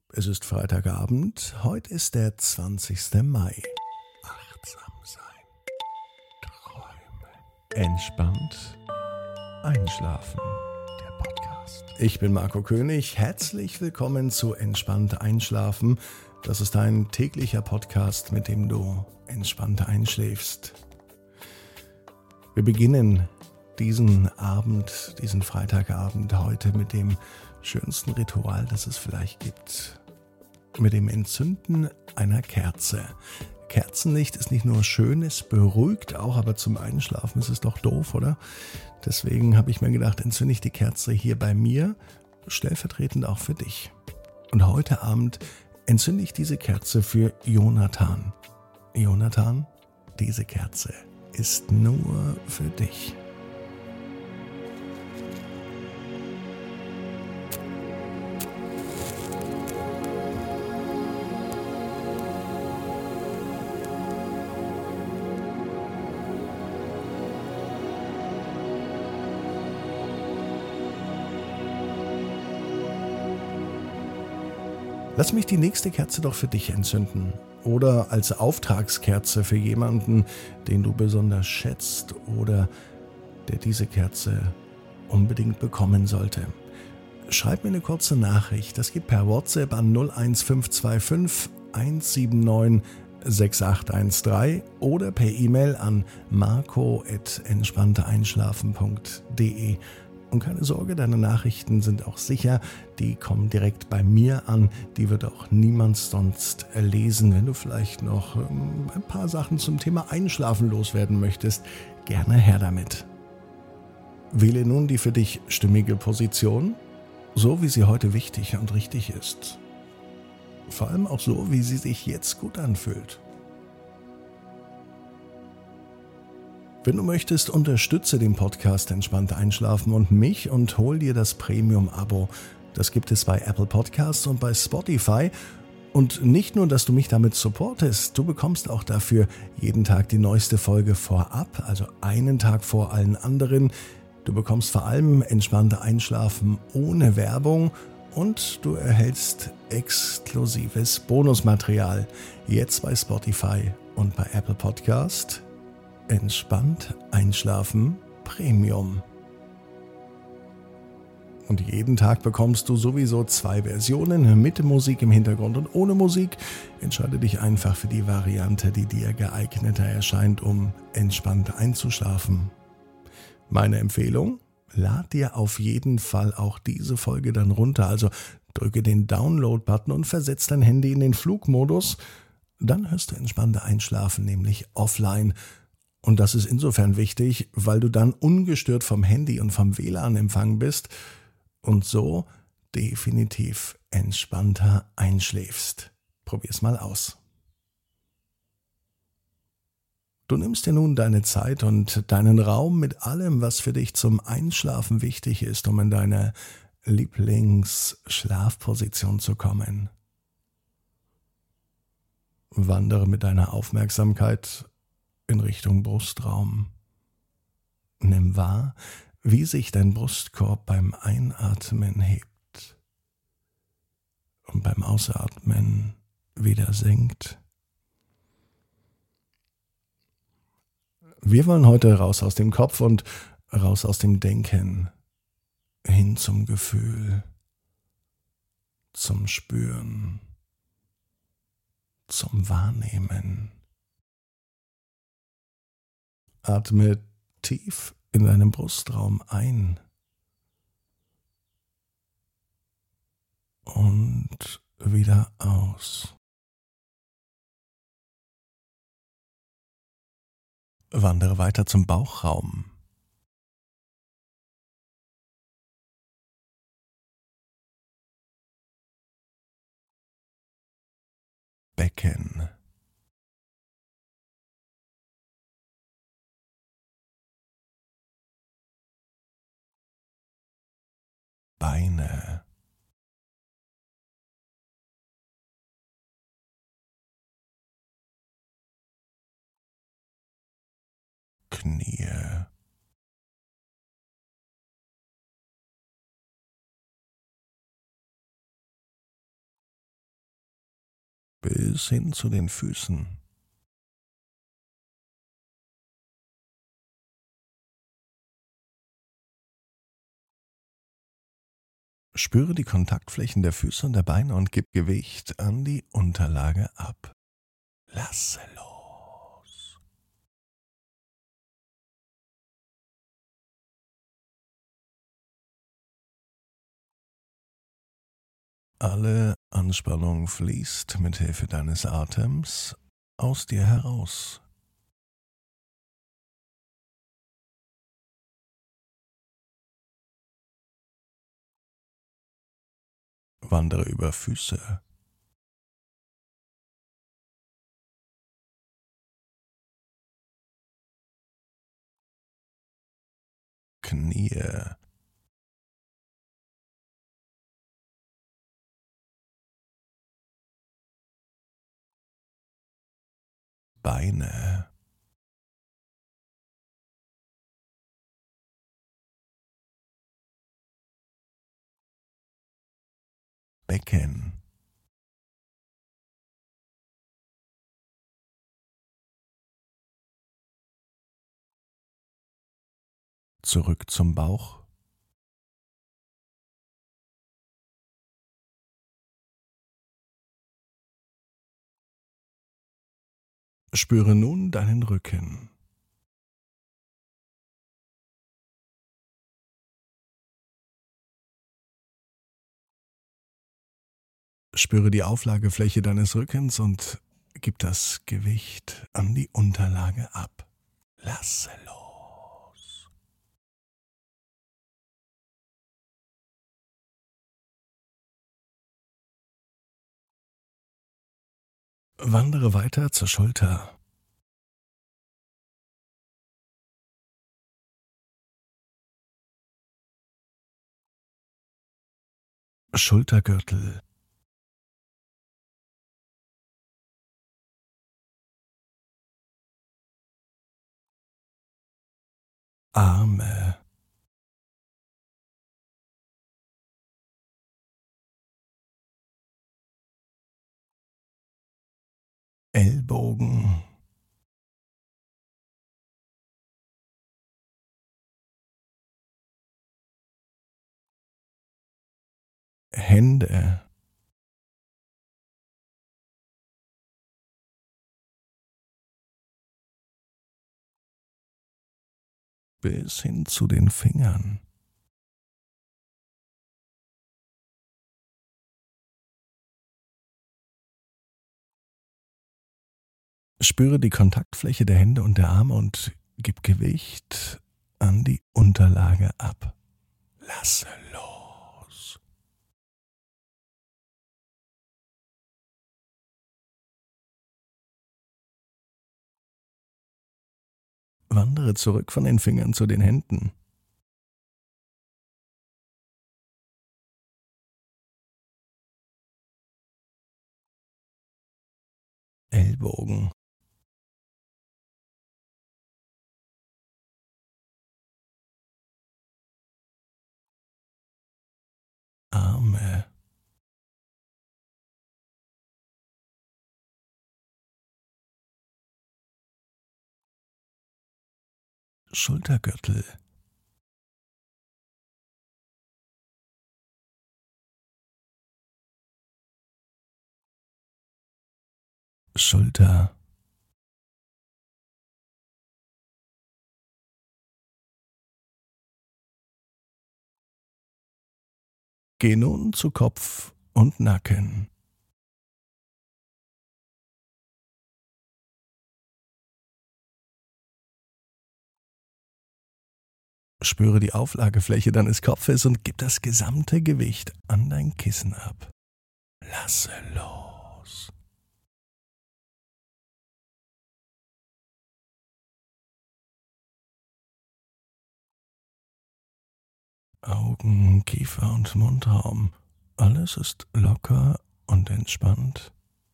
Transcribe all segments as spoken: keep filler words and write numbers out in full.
Es ist Freitagabend, heute ist der zwanzigster Mai. Achtsam sein, träumen, entspannt einschlafen. Der Podcast. Ich bin Marco König, herzlich willkommen zu Entspannt Einschlafen. Das ist ein täglicher Podcast, mit dem du entspannt einschläfst. Wir beginnen diesen Abend, diesen Freitagabend heute mit dem schönsten Ritual, das es vielleicht gibt. Mit dem Entzünden einer Kerze. Kerzenlicht ist nicht nur schön, es beruhigt auch, aber zum Einschlafen ist es doch doof, oder? Deswegen habe ich mir gedacht, entzünde ich die Kerze hier bei mir, stellvertretend auch für dich. Und heute Abend entzünde ich diese Kerze für Jonathan. Jonathan, diese Kerze ist nur für dich. Lass mich die nächste Kerze doch für dich entzünden. Oder als Auftragskerze für jemanden, den du besonders schätzt oder der diese Kerze unbedingt bekommen sollte. Schreib mir eine kurze Nachricht. Das geht per WhatsApp an null eins fünf zwei fünf eins sieben neun sechs acht eins drei oder per E-Mail an marco at entspannteeinschlafen punkt de. Und keine Sorge, deine Nachrichten sind auch sicher, die kommen direkt bei mir an, die wird auch niemand sonst lesen. Wenn du vielleicht noch ähm, ein paar Sachen zum Thema Einschlafen loswerden möchtest, gerne her damit. Wähle nun die für dich stimmige Position, so wie sie heute wichtig und richtig ist. Vor allem auch so, wie sie sich jetzt gut anfühlt. Wenn du möchtest, unterstütze den Podcast Entspannt Einschlafen und mich und hol dir das Premium-Abo. Das gibt es bei Apple Podcasts und bei Spotify. Und nicht nur, dass du mich damit supportest, du bekommst auch dafür jeden Tag die neueste Folge vorab, also einen Tag vor allen anderen. Du bekommst vor allem entspannte Einschlafen ohne Werbung und du erhältst exklusives Bonusmaterial. Jetzt bei Spotify und bei Apple Podcast. Entspannt Einschlafen Premium. Und jeden Tag bekommst du sowieso zwei Versionen mit Musik im Hintergrund und ohne Musik. Entscheide dich einfach für die Variante, die dir geeigneter erscheint, um entspannt einzuschlafen. Meine Empfehlung: Lad dir auf jeden Fall auch diese Folge dann runter. Also drücke den Download-Button und versetz dein Handy in den Flugmodus. Dann hörst du entspannte Einschlafen nämlich offline. Und das ist insofern wichtig, weil du dann ungestört vom Handy und vom W L A N-Empfang bist und so definitiv entspannter einschläfst. Probier's mal aus. Du nimmst dir nun deine Zeit und deinen Raum mit allem, was für dich zum Einschlafen wichtig ist, um in deine Lieblingsschlafposition zu kommen. Wandere mit deiner Aufmerksamkeit in Richtung Brustraum. Nimm wahr, wie sich dein Brustkorb beim Einatmen hebt und beim Ausatmen wieder senkt. Wir wollen heute raus aus dem Kopf und raus aus dem Denken, hin zum Gefühl, zum Spüren, zum Wahrnehmen. Atme tief in deinem Brustraum ein und wieder aus. Wandere weiter zum Bauchraum. Becken. Beine. Knie. bis hin zu den Füßen. Spüre die Kontaktflächen der Füße und der Beine und gib Gewicht an die Unterlage ab. Lasse los. Alle Anspannung fließt mit Hilfe deines Atems aus dir heraus. Wandere über Füße, Knie, Beine, Becken, zurück zum Bauch. Spüre nun deinen Rücken. Spüre die Auflagefläche deines Rückens und gib das Gewicht an die Unterlage ab. Lasse los. Wandere weiter zur Schulter. Schultergürtel, Arme, Ellbogen, Hände, bis hin zu den Fingern. Spüre die Kontaktfläche der Hände und der Arme und gib Gewicht an die Unterlage ab. Lasse los. Wandere zurück von den Fingern zu den Händen. Ellbogen, Arme, Schultergürtel, Schulter, geh nun zu Kopf und Nacken. Spüre die Auflagefläche deines Kopfes und gib das gesamte Gewicht an dein Kissen ab. Lasse los. Augen, Kiefer und Mundraum. Alles ist locker und entspannt.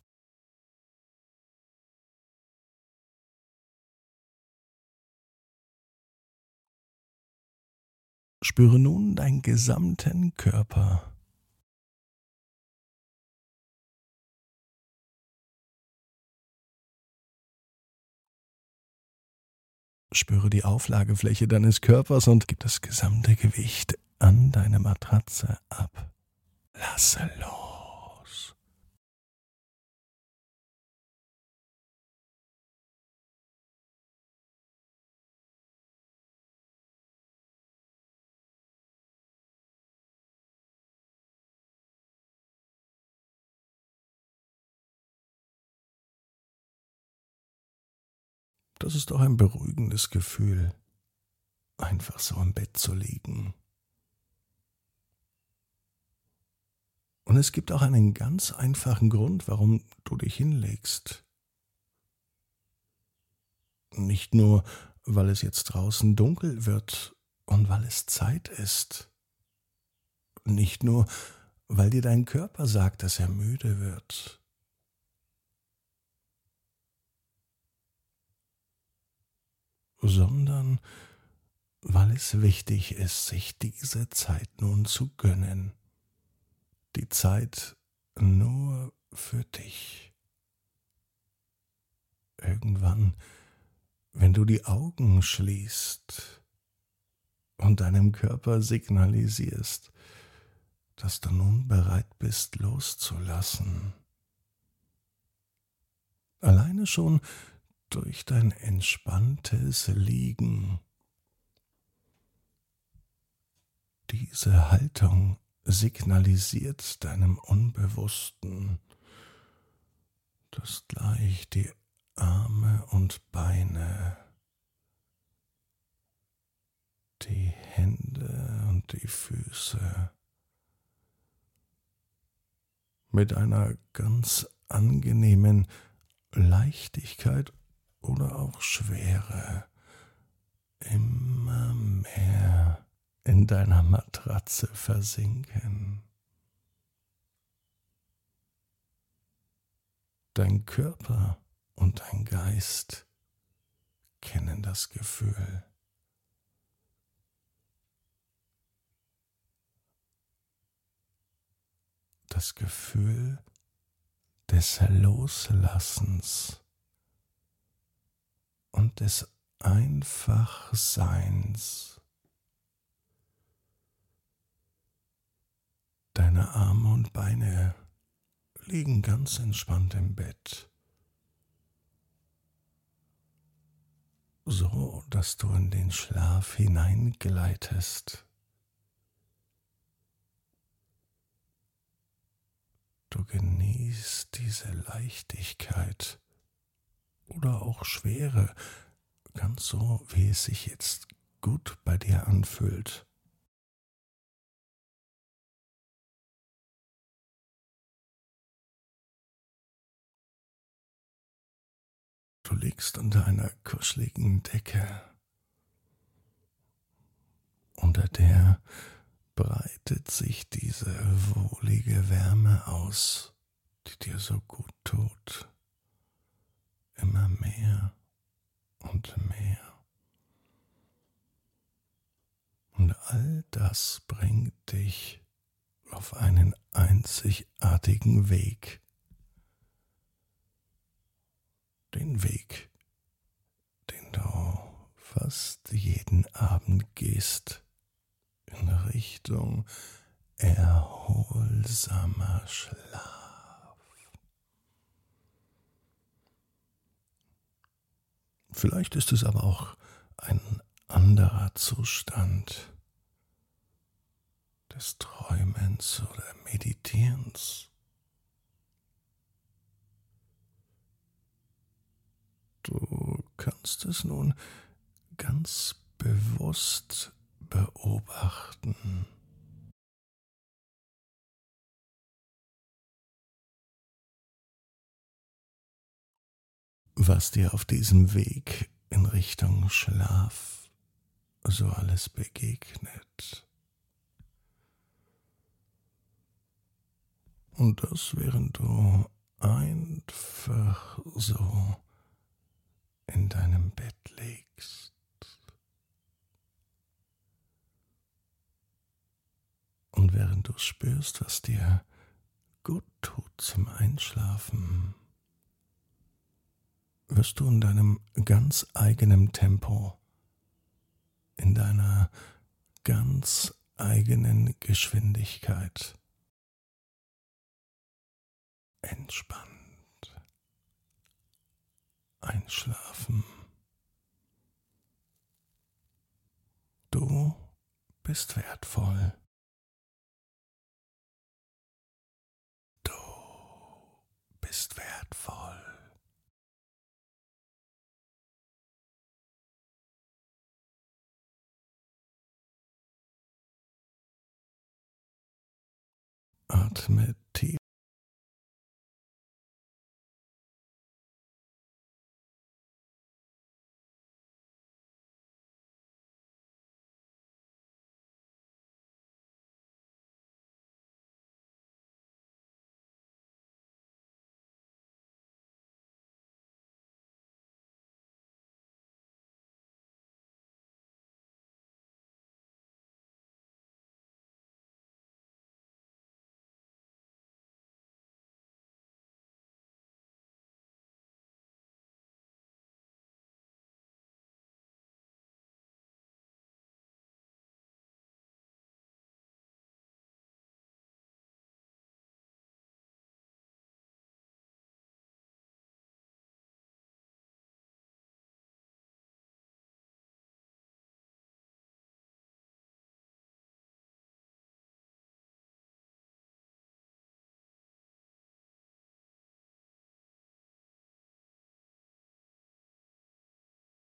Spüre nun deinen gesamten Körper. Spüre die Auflagefläche deines Körpers und gib das gesamte Gewicht an deine Matratze ab. Lasse los. Das ist doch ein beruhigendes Gefühl, einfach so im Bett zu liegen. Und es gibt auch einen ganz einfachen Grund, warum du dich hinlegst. Nicht nur, weil es jetzt draußen dunkel wird und weil es Zeit ist. Nicht nur, weil dir dein Körper sagt, dass er müde wird. Sondern weil es wichtig ist, sich diese Zeit nun zu gönnen. Die Zeit nur für dich. Irgendwann, wenn du die Augen schließt und deinem Körper signalisierst, dass du nun bereit bist, loszulassen. Alleine schon durch dein entspanntes Liegen. Diese Haltung signalisiert deinem Unbewussten, dass gleich die Arme und Beine, die Hände und die Füße mit einer ganz angenehmen Leichtigkeit oder auch Schwere immer mehr in deiner Matratze versinken. Dein Körper und dein Geist kennen das Gefühl. Das Gefühl des Loslassens und des Einfachseins. Deine Arme und Beine liegen ganz entspannt im Bett, so dass du in den Schlaf hineingleitest. Du genießt diese Leichtigkeit oder auch Schwere, ganz so, wie es sich jetzt gut bei dir anfühlt. Du liegst unter einer kuscheligen Decke, unter der breitet sich diese wohlige Wärme aus, die dir so gut tut. Immer mehr und mehr. Und all das bringt dich auf einen einzigartigen Weg. Den Weg, den du fast jeden Abend gehst, in Richtung erholsamer Schlaf. Vielleicht ist es aber auch ein anderer Zustand des Träumens oder Meditierens. Du kannst es nun ganz bewusst beobachten. Was dir auf diesem Weg in Richtung Schlaf so alles begegnet. Und das, während du einfach so in deinem Bett liegst. Und während du spürst, was dir gut tut zum Einschlafen, wirst du in deinem ganz eigenen Tempo in deiner ganz eigenen Geschwindigkeit. Entspannt einschlafen. Du bist wertvoll. Du bist wertvoll. Atme tief